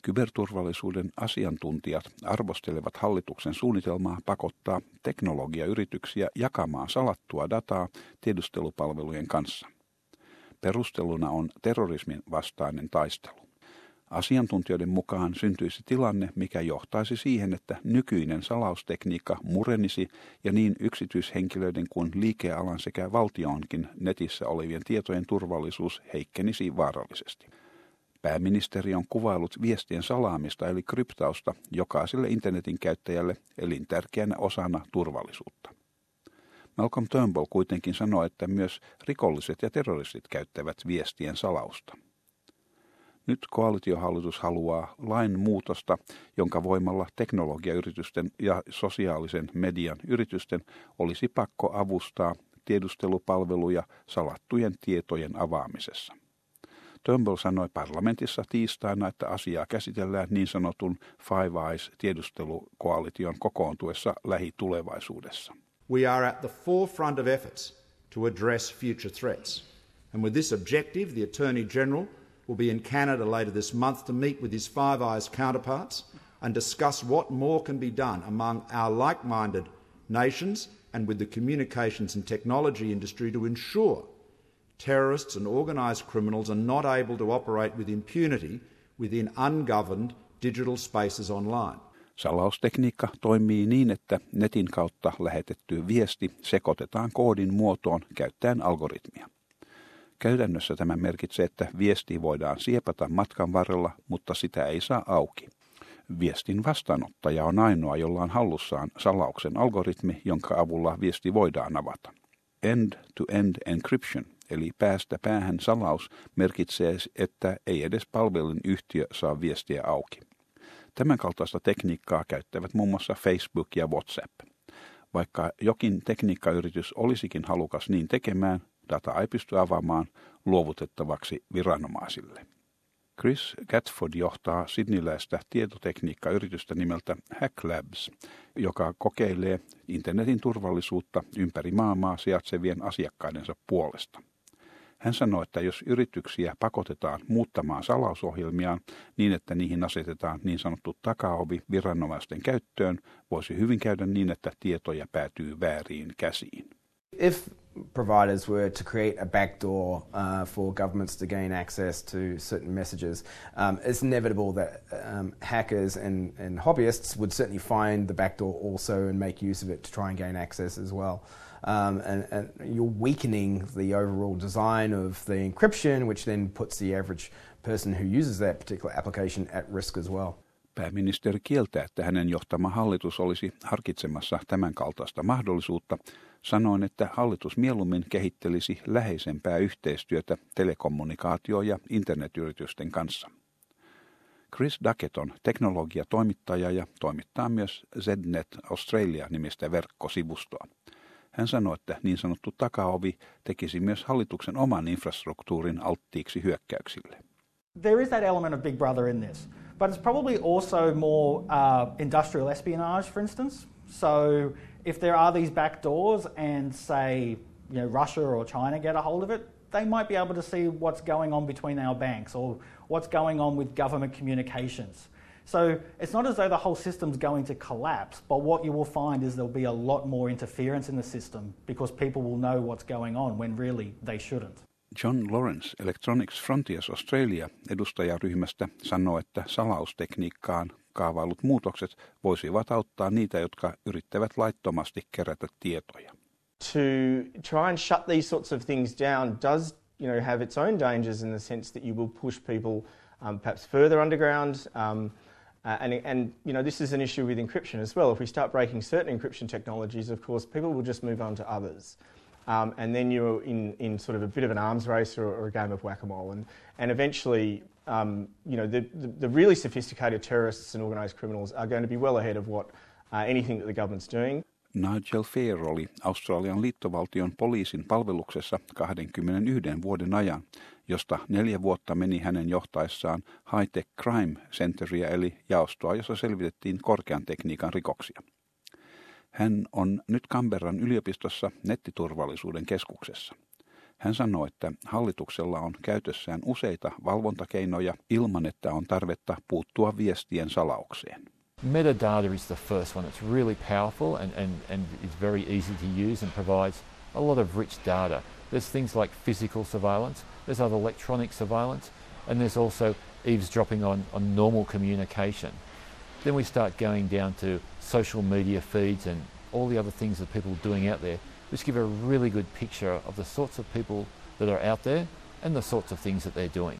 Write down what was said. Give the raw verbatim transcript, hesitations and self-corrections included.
Kyberturvallisuuden asiantuntijat arvostelevat hallituksen suunnitelmaa pakottaa teknologiayrityksiä jakamaan salattua dataa tiedustelupalvelujen kanssa. Perusteluna on terrorismin vastainen taistelu. Asiantuntijoiden mukaan syntyisi tilanne, mikä johtaisi siihen, että nykyinen salaustekniikka murenisi ja niin yksityishenkilöiden kuin liikealan sekä valtionkin netissä olevien tietojen turvallisuus heikkenisi vaarallisesti. Pääministeri on kuvailut viestien salaamista eli kryptausta jokaiselle internetin käyttäjälle elintärkeänä osana turvallisuutta. Malcolm Turnbull kuitenkin sanoi, että myös rikolliset ja terroristit käyttävät viestien salausta. Nyt koalitiohallitus haluaa lain muutosta, jonka voimalla teknologiayritysten ja sosiaalisen median yritysten olisi pakko avustaa tiedustelupalveluja salattujen tietojen avaamisessa. Turnbull sanoi parlamentissa tiistaina, että asiaa käsitellään niin sanotun Five Eyes-tiedustelukoalition kokoontuessa lähitulevaisuudessa. We are at the forefront of efforts to address future threats. And with this objective, the Attorney General will be in Canada later this month to meet with his Five Eyes counterparts and discuss what more can be done among our like-minded nations and with the communications and technology industry to ensure terrorists and organised criminals are not able to operate with impunity within ungoverned digital spaces online. Salaustekniikka toimii niin, että netin kautta lähetetty viesti sekoitetaan koodin muotoon käyttäen algoritmia. Käytännössä tämä merkitsee, että viesti voidaan siepata matkan varrella, mutta sitä ei saa auki. Viestin vastaanottaja on ainoa, jolla on hallussaan salauksen algoritmi, jonka avulla viesti voidaan avata. End-to-end encryption, eli päästä päähän salaus, merkitsee, että ei edes palvelun yhtiö saa viestiä auki. Tämän kaltaista tekniikkaa käyttävät muun muassa Facebook ja WhatsApp. Vaikka jokin tekniikkayritys olisikin halukas niin tekemään, data ei pysty avaamaan luovutettavaksi viranomaisille. Chris Gatford johtaa sydneyläistä tietotekniikkayritystä nimeltä Hack Labs, joka kokeilee internetin turvallisuutta ympäri maailmaa sijaitsevien asiakkaidensa puolesta. Hän sanoi, että jos yrityksiä pakotetaan muuttamaan salausohjelmiaan niin, että niihin asetetaan niin sanottu takaovi viranomaisten käyttöön, voisi hyvin käydä niin, että tietoja päätyy vääriin käsiin. If providers were to create a backdoor uh, for governments to gain access to certain messages, um, it's inevitable that um, hackers and, and hobbyists would certainly find the backdoor also and make use of it to try and gain access as well. Um, and, and you're weakening the overall design of the encryption, which then puts the average person who uses that particular application at risk as well. Pääministeri kieltää, että hänen johtama hallitus olisi harkitsemassa tämän kaltaista mahdollisuutta, sanoen, että hallitus mieluummin kehittelisi läheisempää yhteistyötä telekommunikaatio- ja internetyritysten kanssa. Chris Duckett on teknologiatoimittaja ja toimittaa myös Znet Australia-nimistä verkkosivustoa. Hän sanoi, että niin sanottu takaovi tekisi myös hallituksen oman infrastruktuurin alttiiksi hyökkäyksille. There is that element of Big Brother in this, but it's probably also more uh, industrial espionage, for instance. So if there are these backdoors and say, you know, Russia or China get a hold of it, they might be able to see what's going on between our banks or what's going on with government communications. So it's not as though the whole system's going to collapse, but what you will find is there'll be a lot more interference in the system because people will know what's going on when really they shouldn't. John Lawrence Electronics Frontiers Australia edustajaryhmästä sanoo, että salaustekniikkaan kaavailut muutokset voisivat auttaa niitä, jotka yrittävät laittomasti kerätä tietoja. To try and shut these sorts of things down does, you know, have its own dangers in the sense that you will push people um, perhaps further underground. Um, uh, and, and, you know, this is an issue with encryption as well. If we start breaking certain encryption technologies, of course, people will just move on to others. Um, and then you're in, in sort of a bit of an arms race or, or a game of whack-a-mole. And, and eventually, um, you know, the, the, the really sophisticated terrorists and organised criminals are going to be well ahead of what uh, anything that the government's doing. Nigel Fair oli Australian liittovaltion poliisin palveluksessa kaksikymmentäyksi vuoden ajan, josta neljä vuotta meni hänen johtaessaan High-Tech Crime Centeria eli jaostoa, jossa selvitettiin korkean tekniikan rikoksia. Hän on nyt Canberran yliopistossa nettiturvallisuuden keskuksessa. Hän sanoi, että hallituksella on käytössään useita valvontakeinoja ilman, että on tarvetta puuttua viestien salaukseen. Metadata is the first one. It's really powerful and, and, and is very easy to use and provides a lot of rich data. There's things like physical surveillance, there's other electronic surveillance, and there's also eavesdropping on, on normal communication. Then we start going down to social media feeds and all the other things that people are doing out there, which give a really good picture of the sorts of people that are out there and the sorts of things that they're doing.